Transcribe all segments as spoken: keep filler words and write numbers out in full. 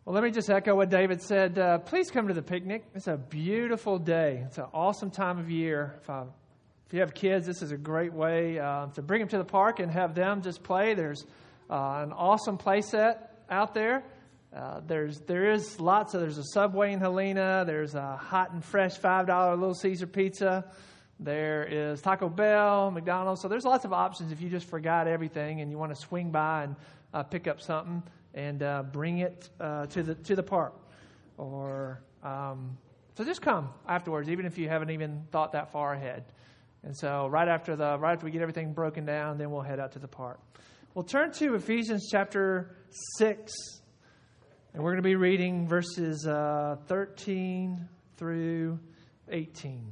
Well, let me just echo what David said. Uh, please come to the picnic. It's a beautiful day. It's an awesome time of year. If, I, if you have kids, this is a great way uh, to bring them to the park and have them just play. There's uh, an awesome play set out there. Uh, there's there is lots of there's a Subway in Helena. There's a hot and fresh five dollar Little Caesar pizza. There is Taco Bell, McDonald's. So there's lots of options if you just forgot everything and you want to swing by and uh, pick up something and uh, bring it uh, to the to the park. Or um, so just come afterwards, even if you haven't even thought that far ahead. And so right after the right after we get everything broken down, then we'll head out to the park. We'll turn to Ephesians chapter six, and we're going to be reading verses uh, thirteen through eighteen.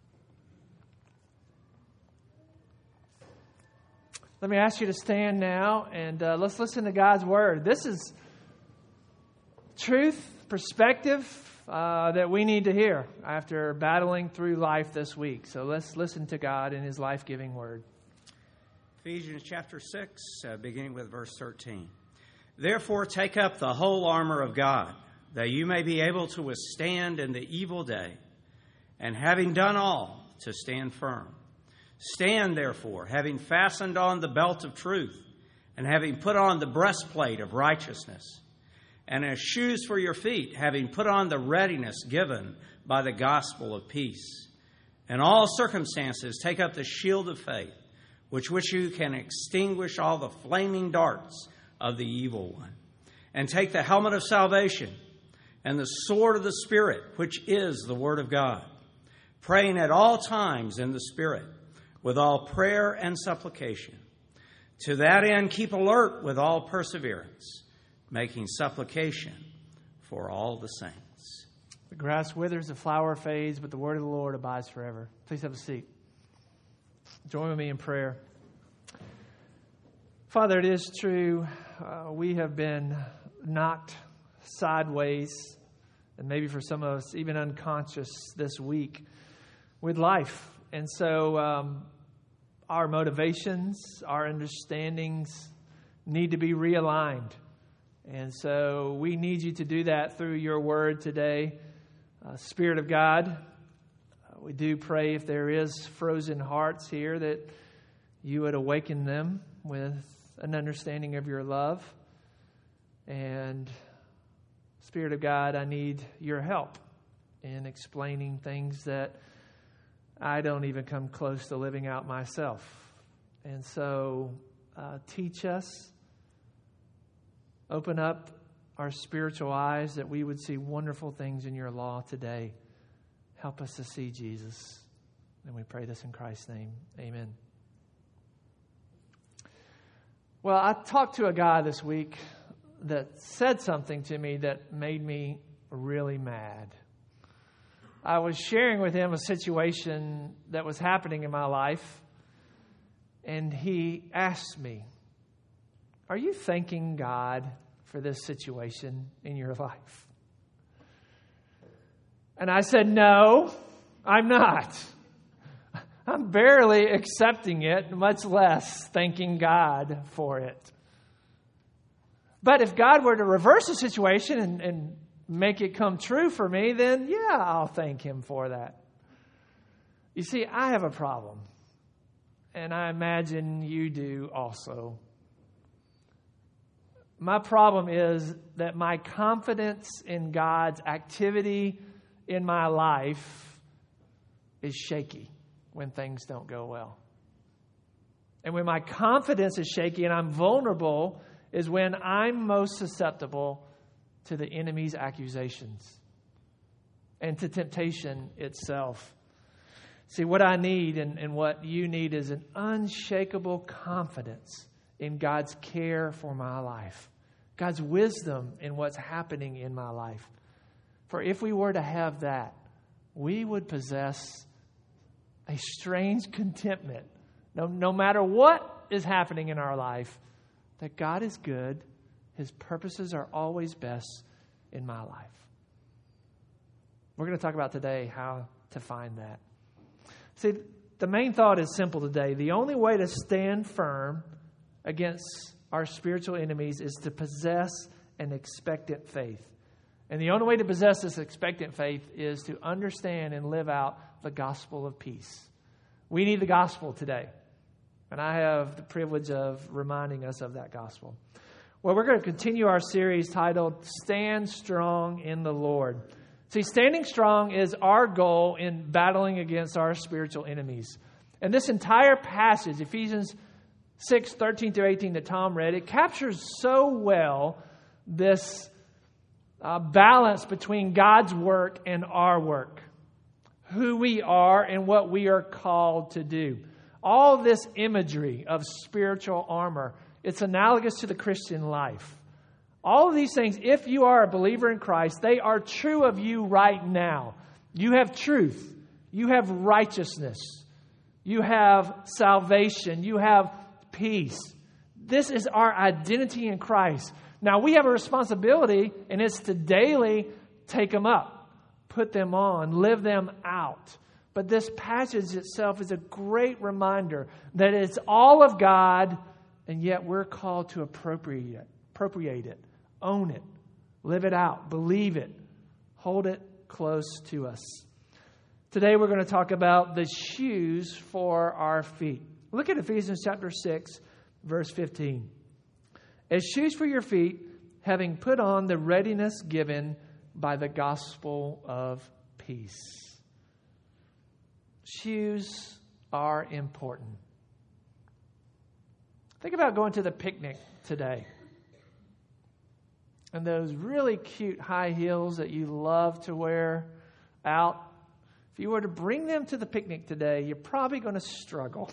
Let me ask you to stand now, and uh, let's listen to God's Word. This is truth, perspective uh, that we need to hear after battling through life this week. So let's listen to God in His life-giving Word. Ephesians chapter six, uh, beginning with verse thirteen. Therefore take up the whole armor of God, that you may be able to withstand in the evil day, and having done all, to stand firm. Stand, therefore, having fastened on the belt of truth, and having put on the breastplate of righteousness, and as shoes for your feet, having put on the readiness given by the gospel of peace. In all circumstances, take up the shield of faith, with which you can extinguish all the flaming darts of the evil one. And take the helmet of salvation, and the sword of the Spirit, which is the word of God, praying at all times in the Spirit, with all prayer and supplication. To that end, keep alert with all perseverance, making supplication for all the saints. The grass withers, the flower fades, but the word of the Lord abides forever. Please have a seat. Join with me in prayer. Father, it is true, uh, we have been knocked sideways, and maybe for some of us, even unconscious this week with life. And so um, our motivations, our understandings need to be realigned. And so we need you to do that through your word today. Uh, Spirit of God, uh, we do pray if there is frozen hearts here that you would awaken them with an understanding of your love. And Spirit of God, I need your help in explaining things that I don't even come close to living out myself. And so uh, teach us, open up our spiritual eyes that we would see wonderful things in your law today. Help us to see Jesus. And we pray this in Christ's name. Amen. Well, I talked to a guy this week that said something to me that made me really mad. I was sharing with him a situation that was happening in my life, and he asked me, "Are you thanking God for this situation in your life?" And I said, "No, I'm not. I'm barely accepting it, much less thanking God for it. But if God were to reverse the situation and, and make it come true for me, then yeah, I'll thank Him for that." You see, I have a problem, and I imagine you do also. My problem is that my confidence in God's activity in my life is shaky when things don't go well. And when my confidence is shaky and I'm vulnerable is when I'm most susceptible to the enemy's accusations and to temptation itself. See, what I need and, and what you need is an unshakable confidence in God's care for my life, God's wisdom in what's happening in my life. For if we were to have that, we would possess a strange contentment, no, no matter what is happening in our life, that God is good, His purposes are always best in my life. We're going to talk about today how to find that. See, the main thought is simple today. The only way to stand firm against our spiritual enemies is to possess an expectant faith. And the only way to possess this expectant faith is to understand and live out the gospel of peace. We need the gospel today. And I have the privilege of reminding us of that gospel. Well, we're going to continue our series titled, Stand Strong in the Lord. See, standing strong is our goal in battling against our spiritual enemies. And this entire passage, Ephesians six, thirteen through eighteen that Tom read, it captures so well this uh, balance between God's work and our work. Who we are and what we are called to do. All this imagery of spiritual armor, it's analogous to the Christian life. All of these things, if you are a believer in Christ, they are true of you right now. You have truth. You have righteousness. You have salvation. You have peace. This is our identity in Christ. Now, we have a responsibility, and it's to daily take them up, put them on, live them out. But this passage itself is a great reminder that it's all of God, and yet we're called to appropriate it, appropriate it, own it, live it out, believe it, hold it close to us. Today we're going to talk about the shoes for our feet. Look at Ephesians chapter six, verse fifteen. As shoes for your feet, having put on the readiness given by the gospel of peace. Shoes are important. Think about going to the picnic today. And those really cute high heels that you love to wear out. If you were to bring them to the picnic today, you're probably going to struggle.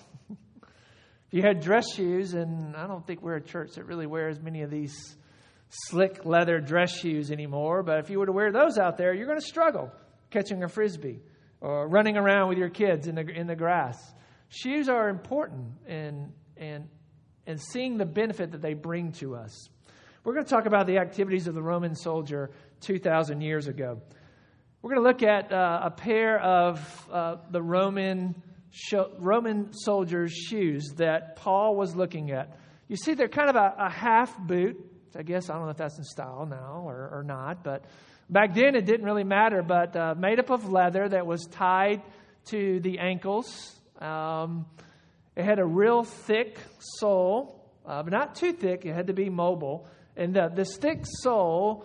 If you had dress shoes, and I don't think we're a church that really wears many of these slick leather dress shoes anymore, but if you were to wear those out there, you're going to struggle catching a frisbee or running around with your kids in the in the grass. Shoes are important in and and seeing the benefit that they bring to us. We're going to talk about the activities of the Roman soldier two thousand years ago. We're going to look at uh, a pair of uh, the Roman sh- Roman soldiers' shoes that Paul was looking at. You see, they're kind of a, a half boot. I guess, I don't know if that's in style now or, or not, but back then it didn't really matter, but uh, made up of leather that was tied to the ankles. Um, it had a real thick sole, uh, but not too thick. It had to be mobile. And the, this thick sole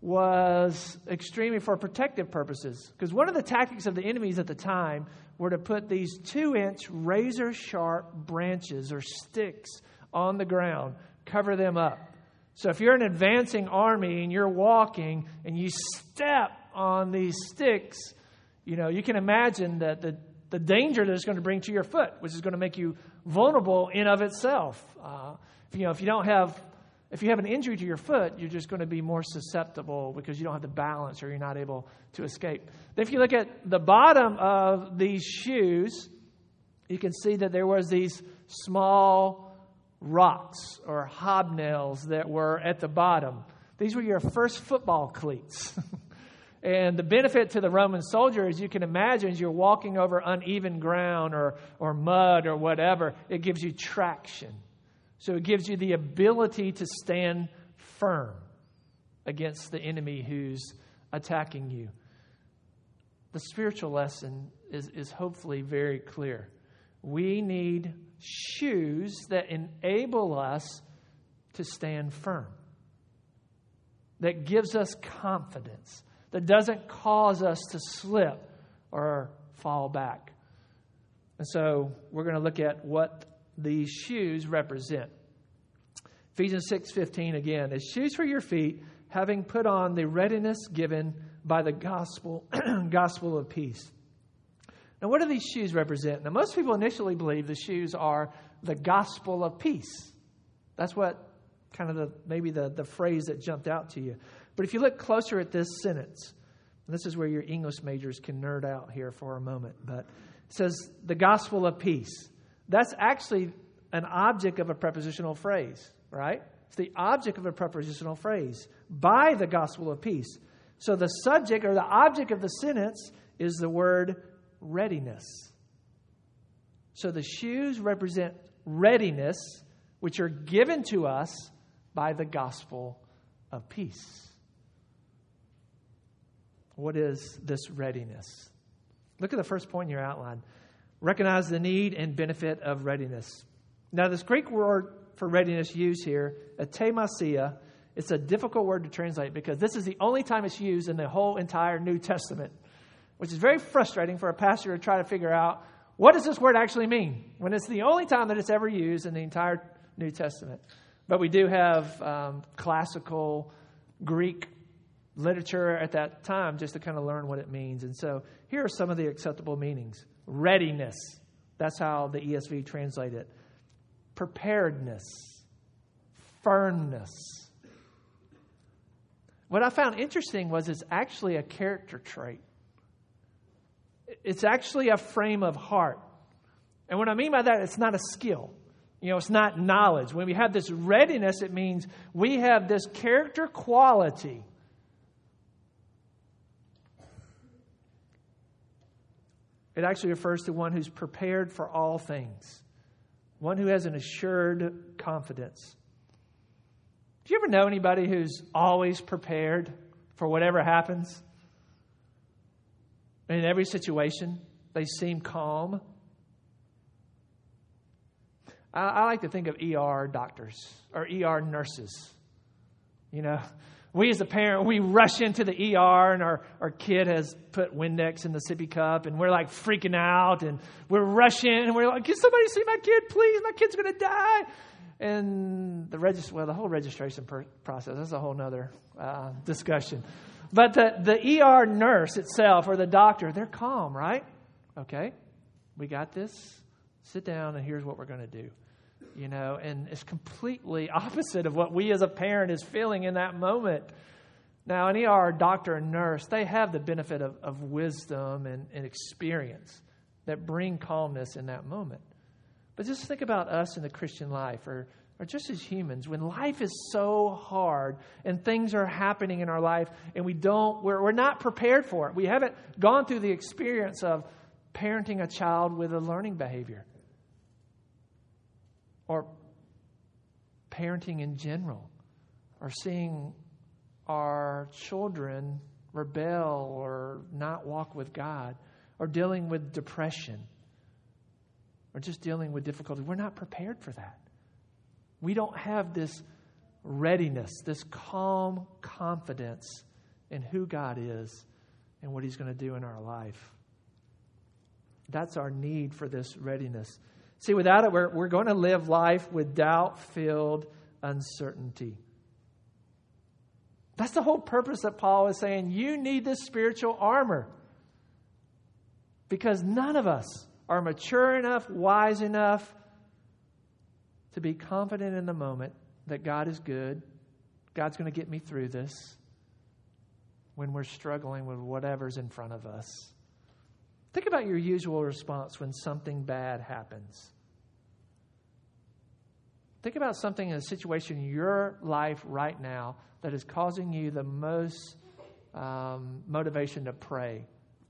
was extremely for protective purposes, because one of the tactics of the enemies at the time were to put these two-inch razor-sharp branches or sticks on the ground, cover them up. So if you're an advancing army and you're walking and you step on these sticks, you know, you can imagine that the, the danger that it's going to bring to your foot, which is going to make you vulnerable in of itself. Uh, if, you know, if you don't have, if you have an injury to your foot, you're just going to be more susceptible because you don't have the balance or you're not able to escape. Then if you look at the bottom of these shoes, you can see that there was these small rocks or hobnails that were at the bottom. These were your first football cleats. And the benefit to the Roman soldier, as you can imagine, as you're walking over uneven ground or, or mud or whatever, it gives you traction. So it gives you the ability to stand firm against the enemy who's attacking you. The spiritual lesson is, is hopefully very clear. We need shoes that enable us to stand firm, that gives us confidence, that doesn't cause us to slip or fall back. And so we're going to look at what these shoes represent. Ephesians six fifteen again, as shoes for your feet, having put on the readiness given by the gospel, gospel of peace. Now, what do these shoes represent? Now, most people initially believe the shoes are the gospel of peace. That's what kind of the maybe the, the phrase that jumped out to you. But if you look closer at this sentence, and this is where your English majors can nerd out here for a moment, but it says the gospel of peace. That's actually an object of a prepositional phrase, right? It's the object of a prepositional phrase, by the gospel of peace. So the subject or the object of the sentence is the word readiness. So the shoes represent readiness, which are given to us by the gospel of peace. What is this readiness? Look at the first point in your outline. Recognize the need and benefit of readiness. Now, this Greek word for readiness used here, etemasia, it's a difficult word to translate because this is the only time it's used in the whole entire New Testament, which is very frustrating for a pastor to try to figure out what does this word actually mean when it's the only time that it's ever used in the entire New Testament. But we do have um, classical Greek literature at that time just to kind of learn what it means. And so here are some of the acceptable meanings. Readiness. That's how the E S V translate it. Preparedness. Firmness. What I found interesting was it's actually a character trait. It's actually a frame of heart. And what I mean by that, it's not a skill. You know, it's not knowledge. When we have this readiness, it means we have this character quality. It actually refers to one who's prepared for all things. One who has an assured confidence. Do you ever know anybody who's always prepared for whatever happens? In every situation, they seem calm. I, I like to think of E R doctors or E R nurses. You know, we as a parent, we rush into the E R and our, our kid has put Windex in the sippy cup and we're like freaking out and we're rushing and we're like, can somebody see my kid, please? My kid's going to die. And the regist- well, the whole registration per- process, that's a whole nother uh, discussion. But the, the E R nurse itself or the doctor, they're calm, right? Okay, we got this. Sit down and here's what we're going to do. You know, and it's completely opposite of what we as a parent is feeling in that moment. Now, an E R doctor and nurse, they have the benefit of, of wisdom and, and experience that bring calmness in that moment. But just think about us in the Christian life or, or just as humans. When life is so hard and things are happening in our life and we don't, we're, we're not prepared for it. We haven't gone through the experience of parenting a child with a learning behavior. Or parenting in general. Or seeing our children rebel or not walk with God. Or dealing with depression. Or just dealing with difficulty. We're not prepared for that. We don't have this readiness, this calm confidence in who God is and what He's going to do in our life. That's our need for this readiness. See, without it, we're, we're going to live life with doubt-filled uncertainty. That's the whole purpose that Paul is saying. You need this spiritual armor. Because none of us are mature enough, wise enough to be confident in the moment that God is good. God's going to get me through this when we're struggling with whatever's in front of us. Think about your usual response when something bad happens. Think about something in a situation in your life right now that is causing you the most um, motivation to pray.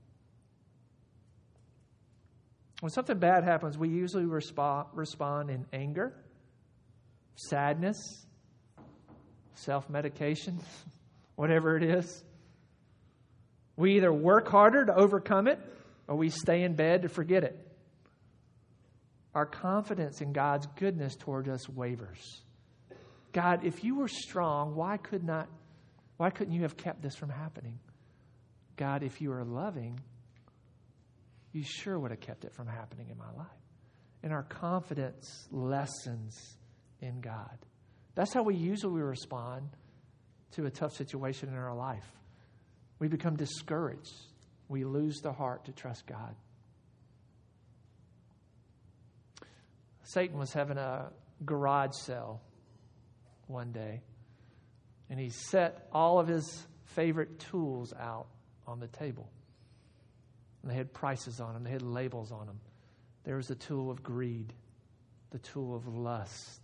When something bad happens, we usually respond, respond in anger, sadness, self-medication, whatever it is. We either work harder to overcome it or we stay in bed to forget it. Our confidence in God's goodness toward us wavers. God, if you were strong, why could not, why couldn't you have kept this from happening? God, if you were loving, you sure would have kept it from happening in my life. And our confidence lessens in God. That's how we usually respond to a tough situation in our life. We become discouraged. We lose the heart to trust God. Satan was having a garage sale one day, and he set all of his favorite tools out on the table. And they had prices on them. They had labels on them. There was the tool of greed, the tool of lust.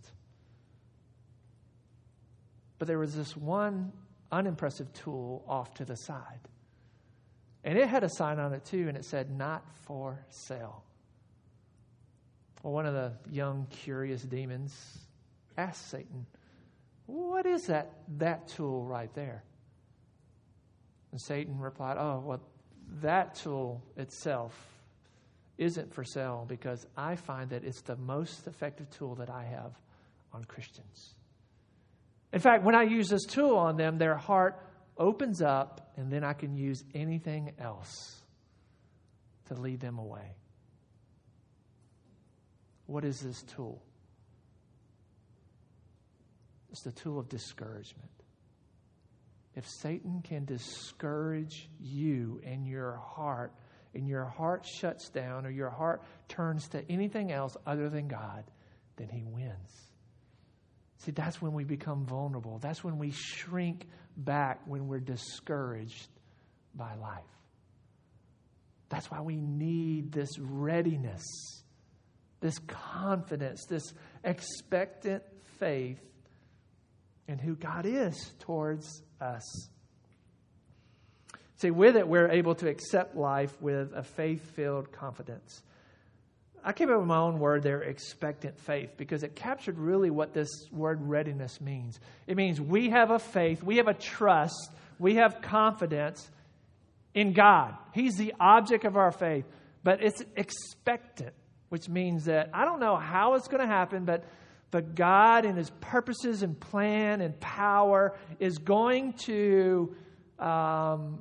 But there was this one unimpressive tool off to the side. And it had a sign on it too, and it said, not for sale. Well, one of the young, curious demons asked Satan, what is that, that tool right there? And Satan replied, oh, well, that tool itself isn't for sale because I find that it's the most effective tool that I have on Christians. In fact, when I use this tool on them, their heart opens up, and then I can use anything else to lead them away. What is this tool? It's the tool of discouragement. If Satan can discourage you in your heart, and your heart shuts down, or your heart turns to anything else other than God, then he wins. See, that's when we become vulnerable. That's when we shrink back when we're discouraged by life. That's why we need this readiness, this confidence, this expectant faith in who God is towards us. See, with it, we're able to accept life with a faith-filled confidence. I came up with my own word there, expectant faith, because it captured really what this word readiness means. It means we have a faith, we have a trust, we have confidence in God. He's the object of our faith, but it's expectant, which means that I don't know how it's going to happen, but, but God in His purposes and plan and power is going to um,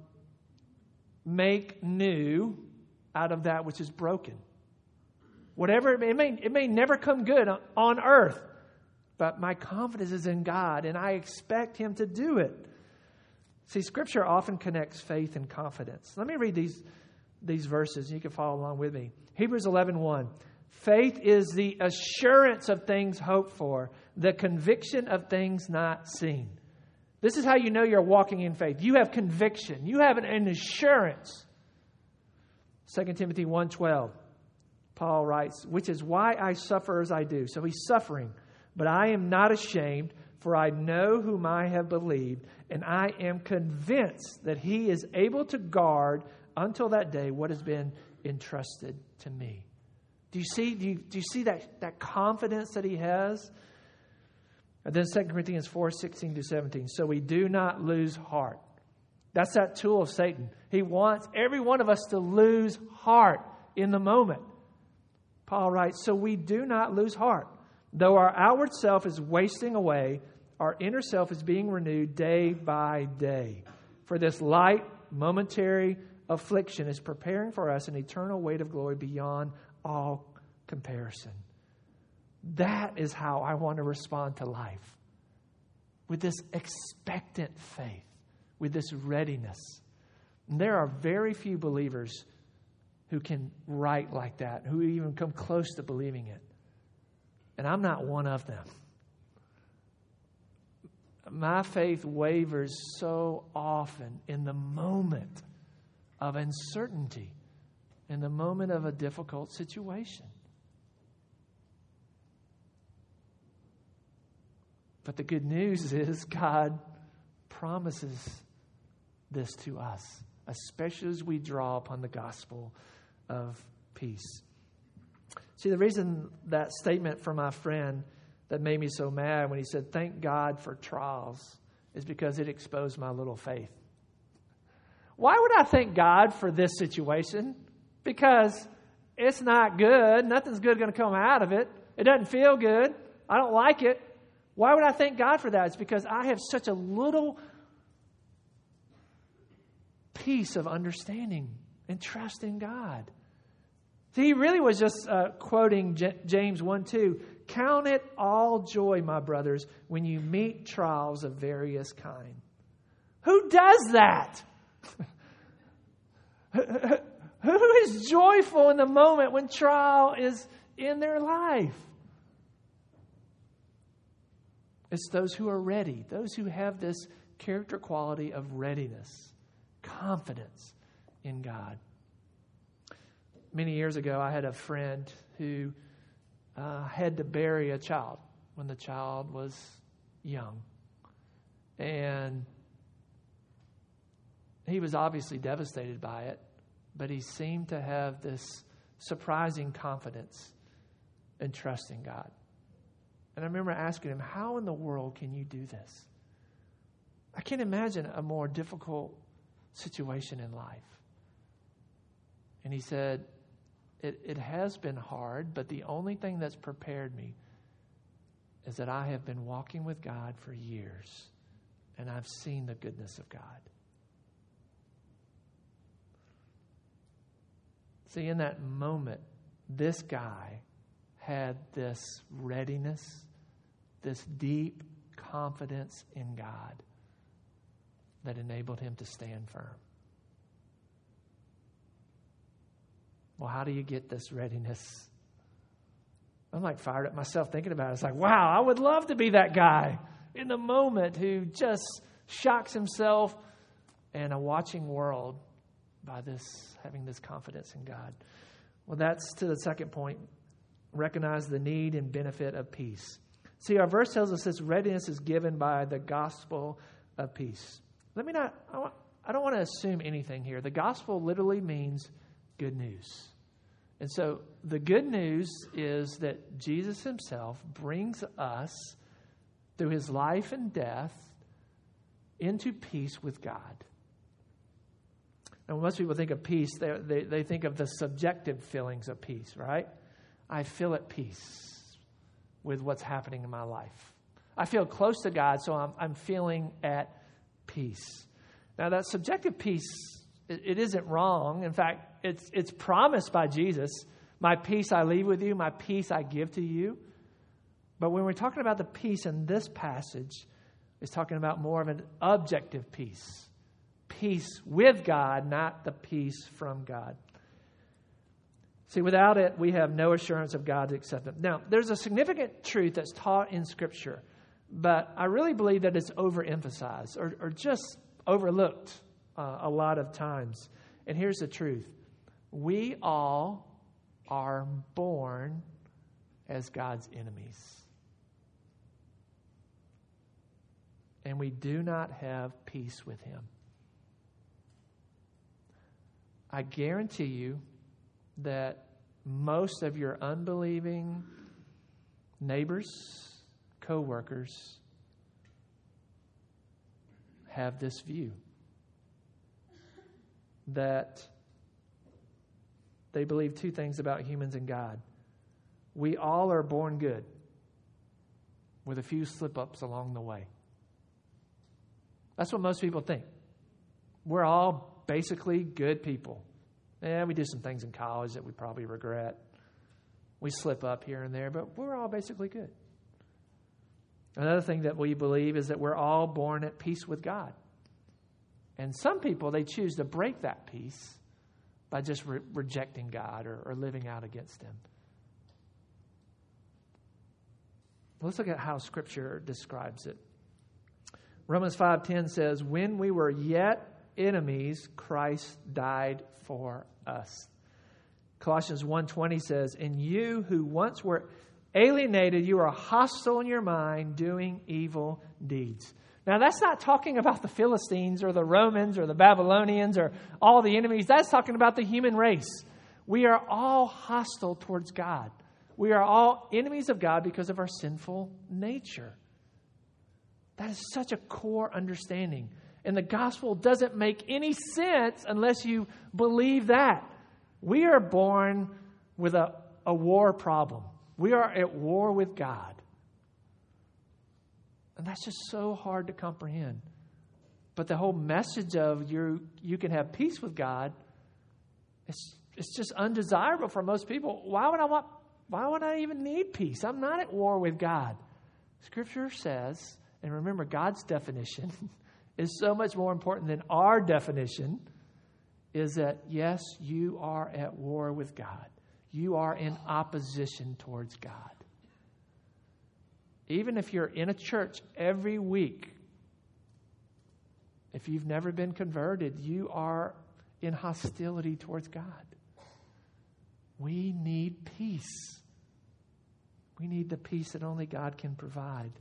make new out of that which is broken. Whatever it may, it may, it may never come good on earth, but my confidence is in God, and I expect Him to do it. See, Scripture often connects faith and confidence. Let me read these, these verses, and you can follow along with me. Hebrews eleven one. Faith is the assurance of things hoped for, the conviction of things not seen. This is how you know you're walking in faith. You have conviction. You have an, an assurance. Second Timothy one twelve. Paul writes, which is why I suffer as I do. So he's suffering. But I am not ashamed, for I know whom I have believed, and I am convinced that He is able to guard until that day what has been entrusted to me. Do you see, do you, do you see that, that confidence that he has? And then Second Corinthians four sixteen to seventeen. So we do not lose heart. That's that tool of Satan. He wants every one of us to lose heart in the moment. Paul writes, so we do not lose heart. Though our outward self is wasting away, our inner self is being renewed day by day. For this light, momentary affliction is preparing for us an eternal weight of glory beyond all comparison. That is how I want to respond to life. With this expectant faith, with this readiness. And there are very few believers who can write like that, who even come close to believing it. And I'm not one of them. My faith wavers so often in the moment of uncertainty, in the moment of a difficult situation. But the good news is God promises this to us, especially as we draw upon the gospel of peace. See, the reason that statement from my friend that made me so mad when he said, thank God for trials, is because it exposed my little faith. Why would I thank God for this situation? Because it's not good. Nothing's good going to come out of it. It doesn't feel good. I don't like it. Why would I thank God for that? It's because I have such a little piece of understanding and trust in God. See, he really was just uh, quoting J- James one two. Count it all joy, my brothers, when you meet trials of various kind. Who does that? Who is joyful in the moment when trial is in their life? It's those who are ready, those who have this character quality of readiness, confidence in God. Many years ago, I had a friend who uh, had to bury a child when the child was young. And he was obviously devastated by it, but he seemed to have this surprising confidence and trust in God. And I remember asking him, how in the world can you do this? I can't imagine a more difficult situation in life. And he said, it, it has been hard, but the only thing that's prepared me is that I have been walking with God for years, and I've seen the goodness of God. See, in that moment, this guy had this readiness, this deep confidence in God that enabled him to stand firm. Well, how do you get this readiness? I'm like fired up myself thinking about it. It's like, wow, I would love to be that guy in the moment who just shocks himself and a watching world by this, having this confidence in God. Well, that's to the second point. Recognize the need and benefit of peace. See, our verse tells us this readiness is given by the gospel of peace. Let me not, I, want, I don't want to assume anything here. The gospel literally means good news. And so the good news is that Jesus himself brings us through his life and death into peace with God. And when most people think of peace, they, they, they think of the subjective feelings of peace, right? I feel at peace with what's happening in my life. I feel close to God, so I'm, I'm feeling at peace. Now, that subjective peace, it, it isn't wrong. In fact, it's it's promised by Jesus. My peace I leave with you, my peace I give to you. But when we're talking about the peace in this passage, it's talking about more of an objective peace. Peace with God, not the peace from God. See, without it, we have no assurance of God's acceptance. Now, there's a significant truth that's taught in Scripture, but I really believe that it's overemphasized or, or just overlooked uh, a lot of times. And here's the truth. We all are born as God's enemies. And we do not have peace with him. I guarantee you that most of your unbelieving neighbors, co-workers, have this view that they believe two things about humans and God. We all are born good with a few slip-ups along the way. That's what most people think. We're all basically good people. Yeah, we do some things in college that we probably regret. We slip up here and there, but we're all basically good. Another thing that we believe is that we're all born at peace with God. And some people, they choose to break that peace by just re- rejecting God or, or living out against him. Let's look at how Scripture describes it. Romans five ten says, when we were yet enemies, Christ died for us. Colossians one twenty says, and you who once were alienated, you are hostile in your mind, doing evil deeds. Now, that's not talking about the Philistines or the Romans or the Babylonians or all the enemies. That's talking about the human race. We are all hostile towards God. We are all enemies of God because of our sinful nature. That is such a core understanding. And the gospel doesn't make any sense unless you believe that. We are born with a, a war problem. We are at war with God. And that's just so hard to comprehend. But the whole message of you, you can have peace with God, it's, it's just undesirable for most people. Why would I want, why would I even need peace? I'm not at war with God. Scripture says, and remember, God's definition is so much more important than our definition, is that, yes, you are at war with God. You are in opposition towards God. Even if you're in a church every week, if you've never been converted, you are in hostility towards God. We need peace. We need the peace that only God can provide.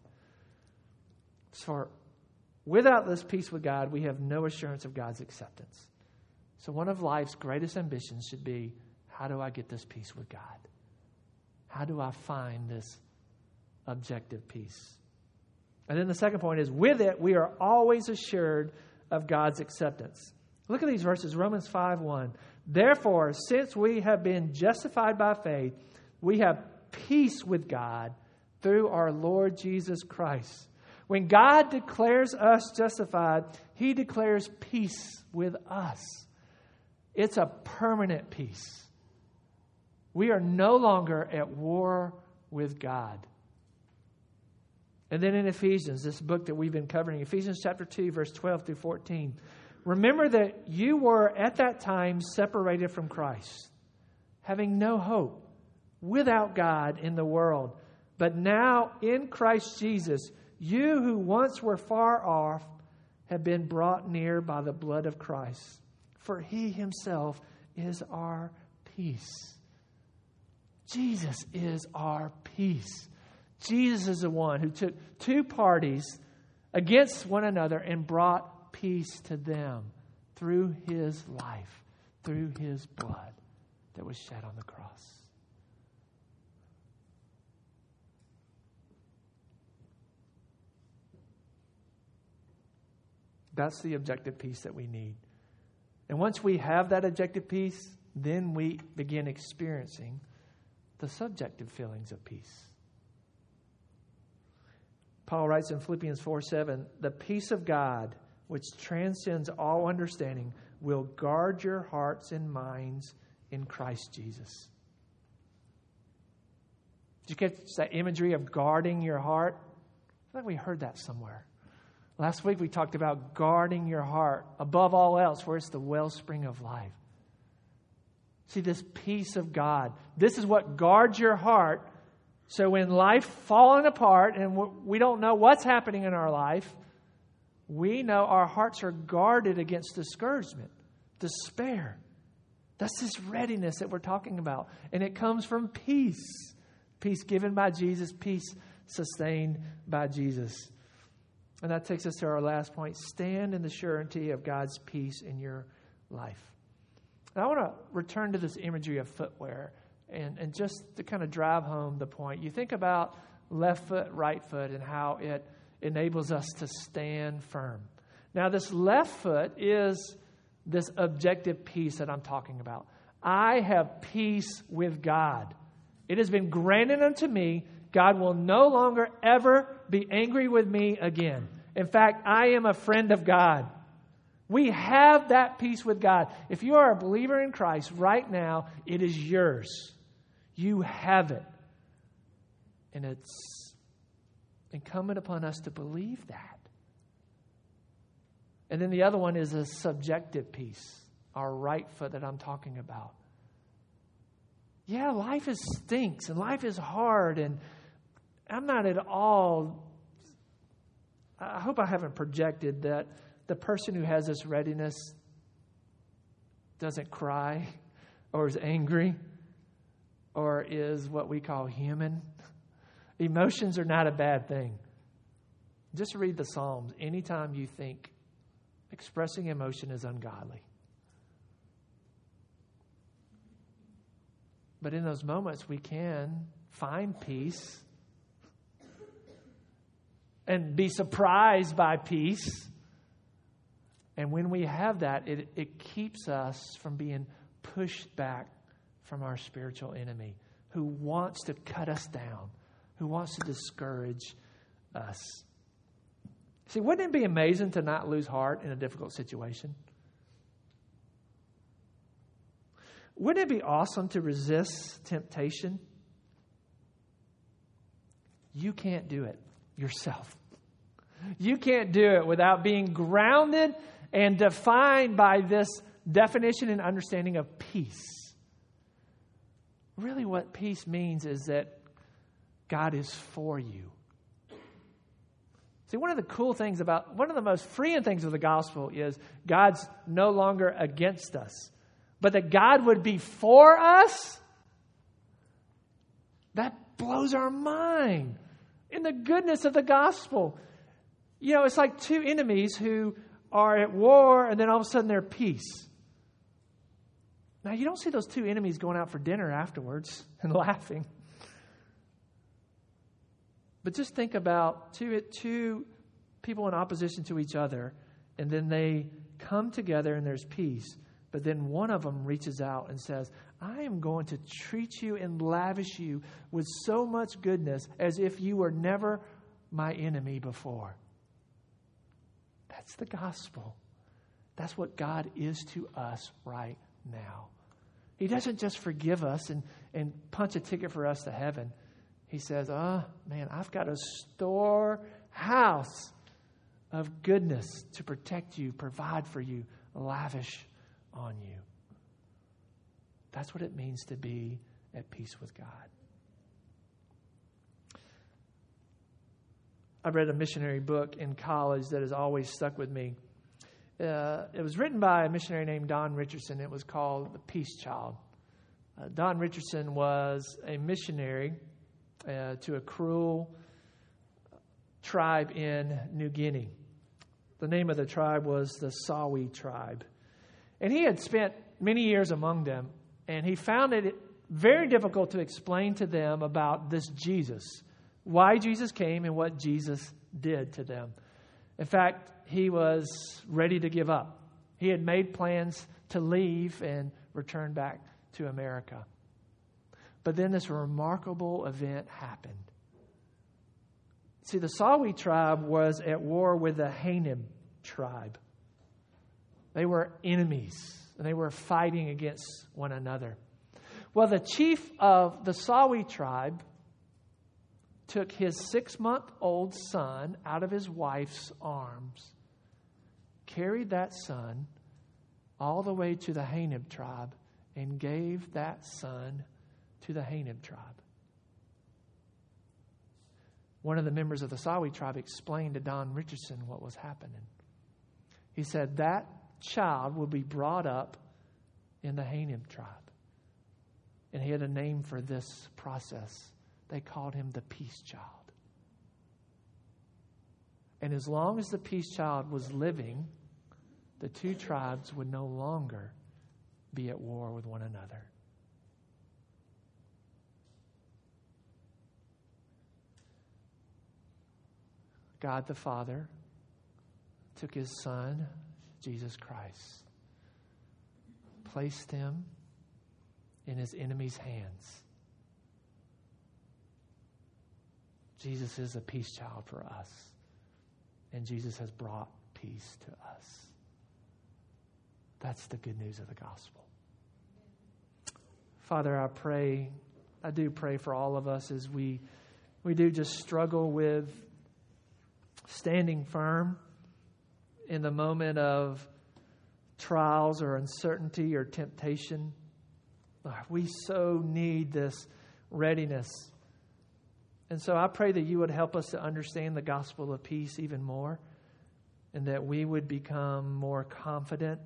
So without this peace with God, we have no assurance of God's acceptance. So one of life's greatest ambitions should be, how do I get this peace with God? How do I find this objective peace? And then the second point is, with it, we are always assured of God's acceptance. Look at these verses, Romans five one. Therefore, since we have been justified by faith, we have peace with God through our Lord Jesus Christ. When God declares us justified, He declares peace with us. It's a permanent peace. We are no longer at war with God. And then in Ephesians, this book that we've been covering, Ephesians chapter two, verse twelve through fourteen. Remember that you were at that time separated from Christ, having no hope, without God in the world. But now in Christ Jesus, you who once were far off have been brought near by the blood of Christ. For He Himself is our peace. Jesus is our peace. Jesus is the one who took two parties against one another and brought peace to them through His life, through His blood that was shed on the cross. That's the objective peace that we need. And once we have that objective peace, then we begin experiencing the subjective feelings of peace. Paul writes in Philippians four seven, the peace of God, which transcends all understanding, will guard your hearts and minds in Christ Jesus. Did you catch that imagery of guarding your heart? I think we heard that somewhere. Last week we talked about guarding your heart above all else, where it's the wellspring of life. See, this peace of God. This is what guards your heart. So when life falling apart and we don't know what's happening in our life, we know our hearts are guarded against discouragement, despair. That's this readiness that we're talking about. And it comes from peace. Peace given by Jesus, peace sustained by Jesus. And that takes us to our last point. Stand in the surety of God's peace in your life. And I want to return to this imagery of footwear and, and just to kind of drive home the point. You think about left foot, right foot, and how it enables us to stand firm. Now, this left foot is this objective peace that I'm talking about. I have peace with God. It has been granted unto me. God will no longer ever be angry with me again. In fact, I am a friend of God. We have that peace with God. If you are a believer in Christ right now, it is yours. You have it. And it's incumbent upon us to believe that. And then the other one is a subjective peace, our right foot that I'm talking about. Yeah, life is stinks and life is hard, and I'm not at all, I hope I haven't projected that the person who has this readiness doesn't cry or is angry or is what we call human. Emotions are not a bad thing. Just read the Psalms. Anytime you think expressing emotion is ungodly. But in those moments, we can find peace and be surprised by peace. And when we have that, it, it keeps us from being pushed back from our spiritual enemy who wants to cut us down, who wants to discourage us. See, wouldn't it be amazing to not lose heart in a difficult situation? Wouldn't it be awesome to resist temptation? You can't do it yourself. You can't do it without being grounded and defined by this definition and understanding of peace. Really what peace means is that God is for you. See, one of the cool things about, one of the most freeing things of the gospel is God's no longer against us. But that God would be for us, that blows our mind. In the goodness of the gospel. You know, it's like two enemies who are at war and then all of a sudden they're at peace. Now, you don't see those two enemies going out for dinner afterwards and laughing. But just think about two, two people in opposition to each other, and then they come together and there's peace. But then one of them reaches out and says, I am going to treat you and lavish you with so much goodness as if you were never my enemy before. That's the gospel. That's what God is to us right now. He doesn't just forgive us and, and punch a ticket for us to heaven. He says, oh, man, I've got a storehouse of goodness to protect you, provide for you, lavish on you. That's what it means to be at peace with God. I read a missionary book in college that has always stuck with me. Uh, it was written by a missionary named Don Richardson. It was called The Peace Child. Uh, Don Richardson was a missionary uh, to a cruel tribe in New Guinea. The name of the tribe was the Sawi tribe. And he had spent many years among them, and he found it very difficult to explain to them about this Jesus, why Jesus came and what Jesus did to them. In fact, he was ready to give up. He had made plans to leave and return back to America. But then this remarkable event happened. See, the Sawi tribe was at war with the Hainim tribe. They were enemies, and they were fighting against one another. Well, the chief of the Sawi tribe took his six-month-old son out of his wife's arms, carried that son all the way to the Hainim tribe, and gave that son to the Hainim tribe. One of the members of the Sawi tribe explained to Don Richardson what was happening. He said, that child will be brought up in the Hainim tribe. And he had a name for this process. They called him the Peace Child. And as long as the Peace Child was living, the two tribes would no longer be at war with one another. God the Father took his Son, Jesus Christ, placed him in his enemy's hands. Jesus is a peace child for us, and Jesus has brought peace to us. That's the good news of the gospel. Father, I pray, I do pray for all of us as we we do just struggle with standing firm in the moment of trials or uncertainty or temptation. We so need this readiness. And so I pray that you would help us to understand the gospel of peace even more, and that we would become more confident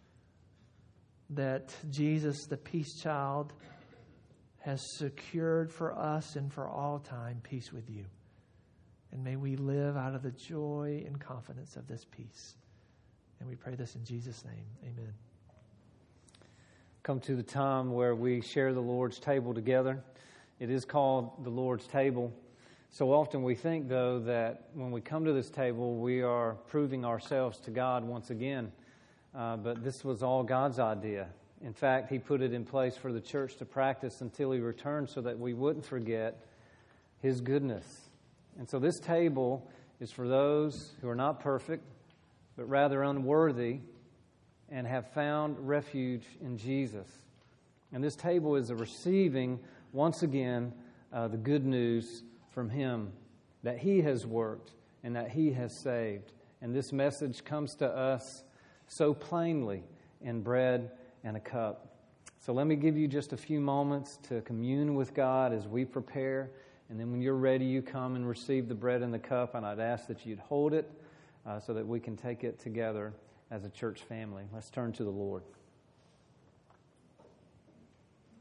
that Jesus, the peace child, has secured for us and for all time peace with you. And may we live out of the joy and confidence of this peace. And we pray this in Jesus' name. Amen. Come to the time where we share the Lord's table together. It is called the Lord's table. So often we think, though, that when we come to this table, we are proving ourselves to God once again. Uh, but this was all God's idea. In fact, He put it in place for the church to practice until He returned so that we wouldn't forget His goodness. And so this table is for those who are not perfect, but rather unworthy and have found refuge in Jesus. And this table is a receiving, once again, uh, the good news from Him that He has worked and that He has saved. And this message comes to us so plainly in bread and a cup. So let me give you just a few moments to commune with God as we prepare. And then when you're ready, you come and receive the bread and the cup. And I'd ask that you'd hold it uh, so that we can take it together as a church family. Let's turn to the Lord.